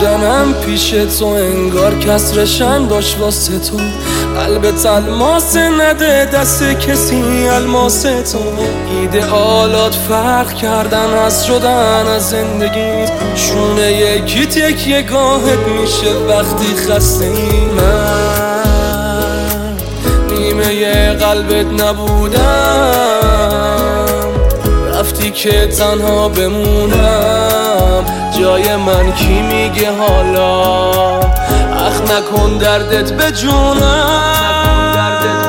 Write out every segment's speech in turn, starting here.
بودنم پیش تو انگار کسرشن داشت واسه تو. قلبت الماس نده دست کسی الماس تو. ایدئالات فرق کردن از شدن از زندگیت. شونه یکیت یه گاهت میشه وقتی خسته ای. من نیمه قلبت نبودم، رفتی که تنها بمونم. جای من کی میگه حالا اخ نکن دردت به جونم.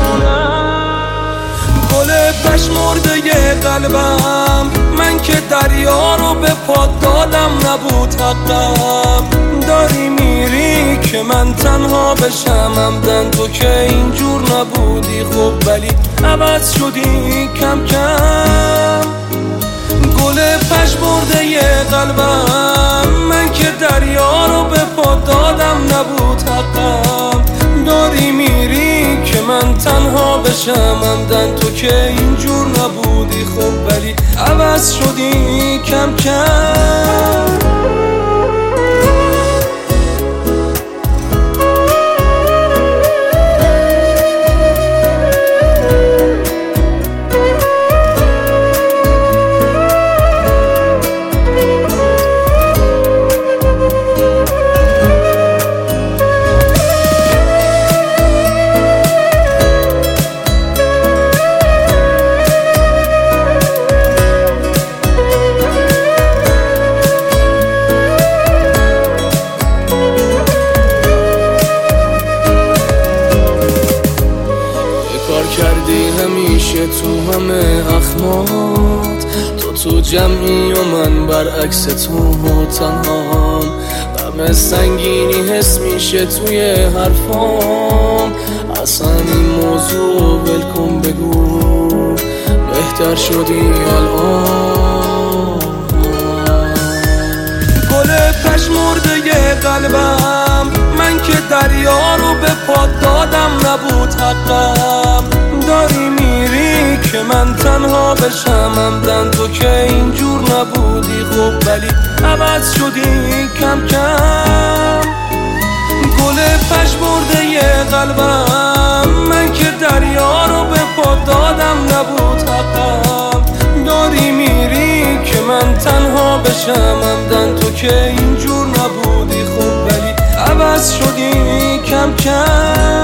گل پشمرده قلبم من که دریا رو به پات دادم نبود حقم. داری میری که من تنها بشم عمدن، تو که اینجور نبودی خب ولی عوض شدی کم کم. گل پشمرده قلبم من که دریا رو به پات دادم نبود حقم. داری میری که من تنها بشم عمدن، تو که اینجور نبودی خب ولی عوض شدی کم کم. کردی همیشه تو همه اخمات، تو جمعی و من برعکس تو تنهام. غم سنگینی حس میشه توی حرفام. اصلا این موضوع ولکن بگو بهتر شدی الان. گل پشمرده قلبم من که دریا رو به پات دادم نبود حقم. داری میری که من تنها بشم عمدن، تو که اینجور نبودی خب ولی عوض شدی کم کم. گل پشمرده قلبم من که دریا رو به پات دادم نبود حقم. داری میری که من تنها بشم عمدن، تو که اینجور نبودی خب ولی عوض شدی کم کم.